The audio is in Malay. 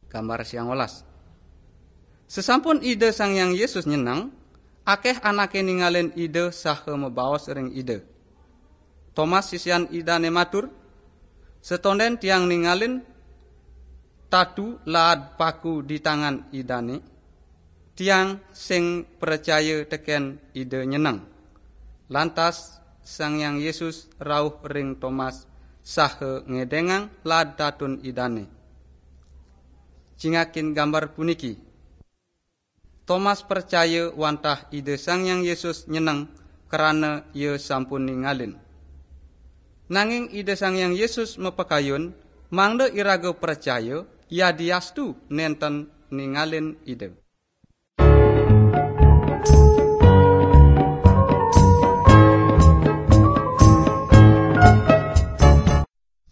Gambar 19. Sesampun ide Sang Hyang Yesus nyeneng, akeh anake ninggalin ide saha mebaos ring ide. Thomas sisian idane matur, setonden tiang ningalin tadu laad paku di tangan idane, tiang sing percaya teken ide nyeneng. Lantas Sang Hyang Yesus rawuh ring Thomas saha ngedengang laad datun idane. Jingakin gambar puniki. Thomas percaya wantah ide Sang Hyang Yesus nyeneng karena ia sampun ningalin. Nanging ide Sang Hyang Yesus mepekayun, mangda iraga percaya, ia diastu nenten ningalin ide.